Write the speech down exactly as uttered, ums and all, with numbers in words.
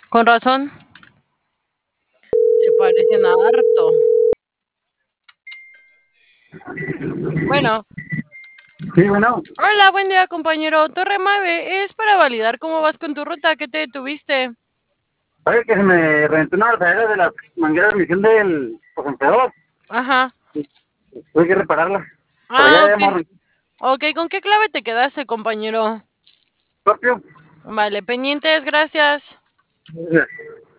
Con razón. Se parecen harto. Bueno. Sí, bueno. Hola, buen día, compañero. Torre Mave, es para validar cómo vas con tu ruta. ¿Qué te detuviste? Oye, que se me reventó una verdadera de la manguera de emisión del condensador. Ajá. Tuve que repararla. Pero Ah, ya, ya, ok. morro. Ok, ¿con qué clave te quedaste, compañero? Propio. Vale, pendientes, gracias.